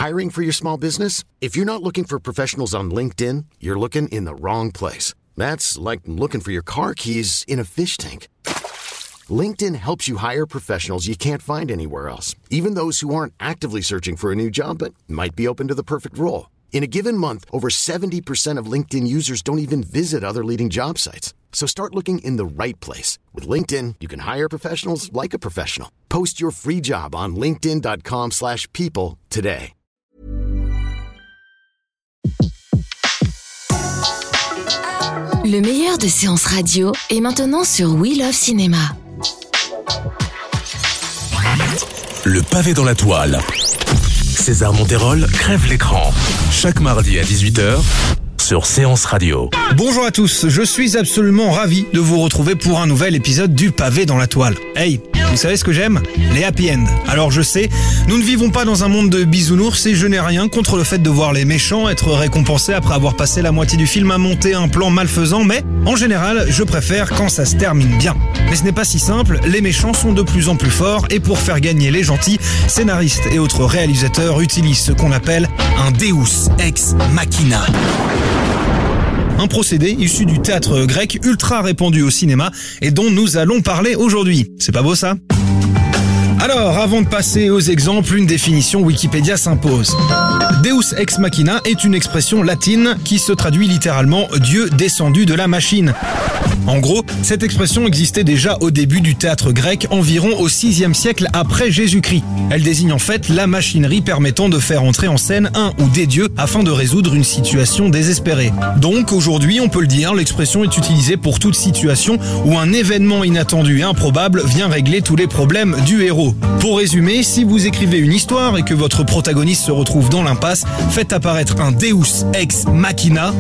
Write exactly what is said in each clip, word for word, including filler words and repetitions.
Hiring for your small business? If you're not looking for professionals on LinkedIn, you're looking in the wrong place. That's like looking for your car keys in a fish tank. LinkedIn helps you hire professionals you can't find anywhere else, even those who aren't actively searching for a new job but might be open to the perfect role. In a given month, over seventy percent of LinkedIn users don't even visit other leading job sites. So start looking in the right place. With LinkedIn, you can hire professionals like a professional. Post your free job on linkedin dot com slash people today. Le meilleur de séances radio est maintenant sur We Love Cinéma. Le pavé dans la toile. César Monterol crève l'écran. Chaque mardi à dix-huit heures sur Séance Radio. Bonjour à tous, je suis absolument ravi de vous retrouver pour un nouvel épisode du pavé dans la toile. Hey, vous savez ce que j'aime ? Les happy end. Alors je sais, nous ne vivons pas dans un monde de bisounours et je n'ai rien contre le fait de voir les méchants être récompensés après avoir passé la moitié du film à monter un plan malfaisant, mais en général, je préfère quand ça se termine bien. Mais ce n'est pas si simple, les méchants sont de plus en plus forts et pour faire gagner les gentils, scénaristes et autres réalisateurs utilisent ce qu'on appelle un Deus ex machina. Un procédé issu du théâtre grec ultra répandu au cinéma et dont nous allons parler aujourd'hui. C'est pas beau ça ? Alors, avant de passer aux exemples, une définition Wikipédia s'impose. Deus ex machina est une expression latine qui se traduit littéralement « Dieu descendu de la machine ». En gros, cette expression existait déjà au début du théâtre grec, environ au sixième siècle après Jésus-Christ. Elle désigne en fait la machinerie permettant de faire entrer en scène un ou des dieux afin de résoudre une situation désespérée. Donc aujourd'hui, on peut le dire, l'expression est utilisée pour toute situation où un événement inattendu et improbable vient régler tous les problèmes du héros. Pour résumer, si vous écrivez une histoire et que votre protagoniste se retrouve dans l'impasse, faites apparaître un Deus ex machina.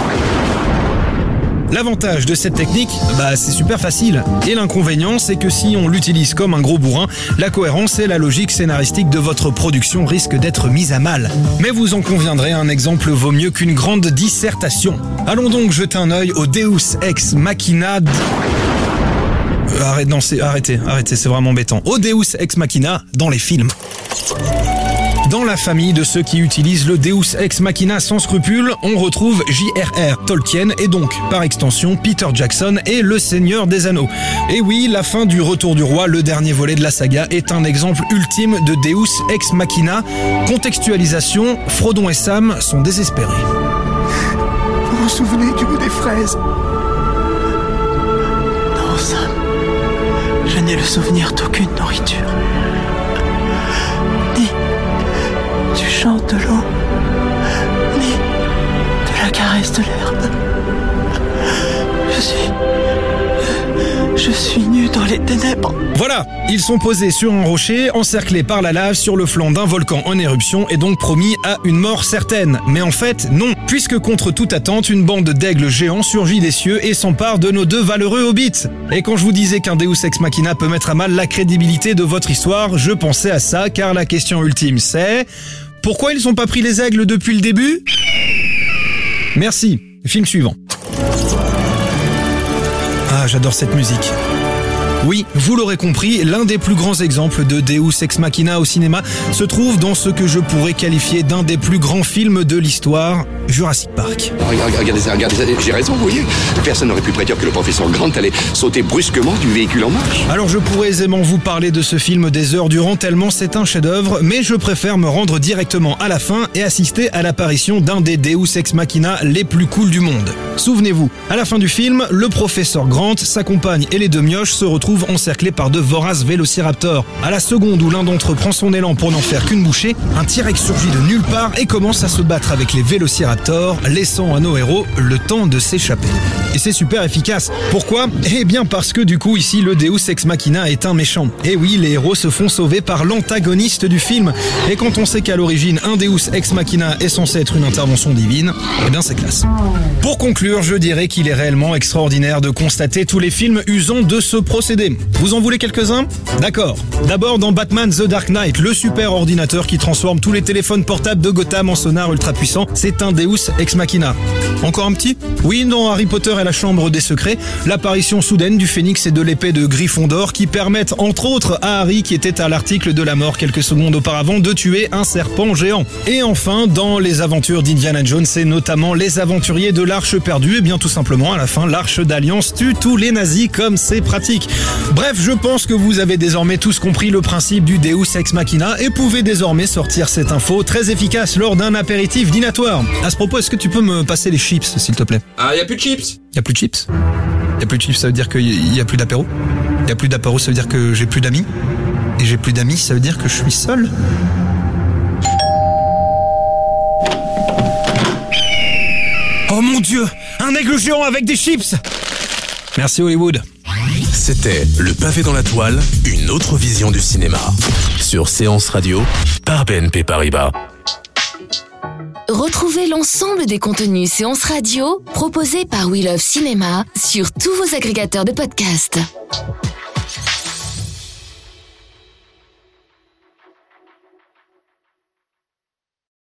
L'avantage de cette technique, bah c'est super facile. Et l'inconvénient, c'est que si on l'utilise comme un gros bourrin, la cohérence et la logique scénaristique de votre production risquent d'être mises à mal. Mais vous en conviendrez, un exemple vaut mieux qu'une grande dissertation. Allons donc jeter un œil au Deus ex machina... Euh, arrête, non, c'est, arrêtez, arrêtez, c'est vraiment embêtant. Au Deus ex machina dans les films. Dans la famille de ceux qui utilisent le Deus ex machina sans scrupule, on retrouve J R R Tolkien et donc, par extension, Peter Jackson et le Seigneur des Anneaux. Et oui, la fin du Retour du Roi, le dernier volet de la saga, est un exemple ultime de Deus ex machina. Contextualisation, Frodon et Sam sont désespérés. Vous vous souvenez du goût des fraises ? Non, Sam. Je n'ai le souvenir d'aucune nourriture. Ni du chant de l'eau, ni de la caresse de l'herbe. Je suis... Je suis nu dans les ténèbres. Voilà, ils sont posés sur un rocher, encerclés par la lave sur le flanc d'un volcan en éruption et donc promis à une mort certaine. Mais en fait, non, puisque contre toute attente, une bande d'aigles géants surgit des cieux et s'empare de nos deux valeureux hobbits. Et quand je vous disais qu'un Deus ex machina peut mettre à mal la crédibilité de votre histoire, je pensais à ça, car la question ultime c'est... Pourquoi ils n'ont pas pris les aigles depuis le début ? Merci. Film suivant. Ah, j'adore cette musique. Oui, vous l'aurez compris, l'un des plus grands exemples de Deus ex machina au cinéma se trouve dans ce que je pourrais qualifier d'un des plus grands films de l'histoire, Jurassic Park. Regardez, regardez ça, regardez ça, j'ai raison, vous voyez. Personne n'aurait pu prédire que le professeur Grant allait sauter brusquement du véhicule en marche. Alors je pourrais aisément vous parler de ce film des heures durant tellement c'est un chef-d'œuvre, mais je préfère me rendre directement à la fin et assister à l'apparition d'un des Deus ex machina les plus cool du monde. Souvenez-vous, à la fin du film, le professeur Grant, sa compagne et les deux mioches se retrouvent encerclés par de voraces vélociraptors. À la seconde où l'un d'entre eux prend son élan pour n'en faire qu'une bouchée, un T-Rex surgit de nulle part et commence à se battre avec les vélociraptors, laissant à nos héros le temps de s'échapper. Et c'est super efficace. Pourquoi ? Eh bien parce que du coup ici le Deus ex machina est un méchant. Et oui, les héros se font sauver par l'antagoniste du film. Et quand on sait qu'à l'origine un Deus ex machina est censé être une intervention divine, eh bien c'est classe. Pour conclure, je dirais qu'il est réellement extraordinaire de constater tous les films usant de ce procédé. dés. Vous en voulez quelques-uns ? D'accord. D'abord dans Batman The Dark Knight, le super ordinateur qui transforme tous les téléphones portables de Gotham en sonar ultra puissant, c'est un Deus Ex Machina. Encore un petit ? Oui, dans Harry Potter et la Chambre des Secrets, l'apparition soudaine du phénix et de l'épée de Gryffondor qui permettent entre autres à Harry, qui était à l'article de la mort quelques secondes auparavant, de tuer un serpent géant. Et enfin, dans les aventures d'Indiana Jones et notamment les aventuriers de l'Arche perdue, et bien tout simplement à la fin, l'Arche d'Alliance tue tous les nazis comme c'est pratique. Bref, je pense que vous avez désormais tous compris le principe du Deus Ex Machina et pouvez désormais sortir cette info très efficace lors d'un apéritif dînatoire. À ce propos, est-ce que tu peux me passer les chips, s'il te plaît ? Ah, y a plus de chips ? Y a plus de chips ? Y a plus de chips, ça veut dire qu'il y a plus d'apéro ? Y a plus d'apéro, ça veut dire que j'ai plus d'amis ? Et j'ai plus d'amis, ça veut dire que je suis seul ? Oh mon Dieu, un aigle géant avec des chips! Merci Hollywood. C'était Le Pavé dans la Toile, une autre vision du cinéma. Sur Séance Radio, par B N P Paribas. Retrouvez l'ensemble des contenus Séance Radio proposés par We Love Cinéma sur tous vos agrégateurs de podcasts.